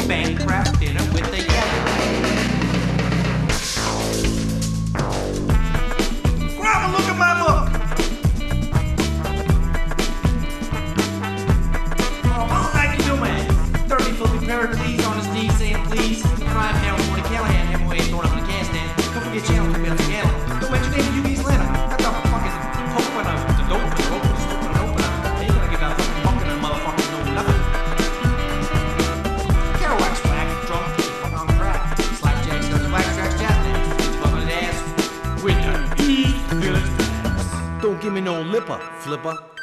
Bancraft dinner with the yellow. Grab a look at my book. Oh, all night you do, man. 30 filthy Pericles on his knees saying please. Crime Harold, Morty Callahan, Hemingway, throwing up in the can stand. Don't forget channel to be on the channel. Don't mention name of UB's Atlanta. That the fuck is poke when I'm the dope and the rope and the stupid and open up. They ain't gonna give out fucking bucket and motherfuckers know nothing. Kerouac's whack, drunk, fucking on crack. Slackjack starts blackjack's jazz dance. Fucking his ass with the East Village. Don't give me no lipper, flipper.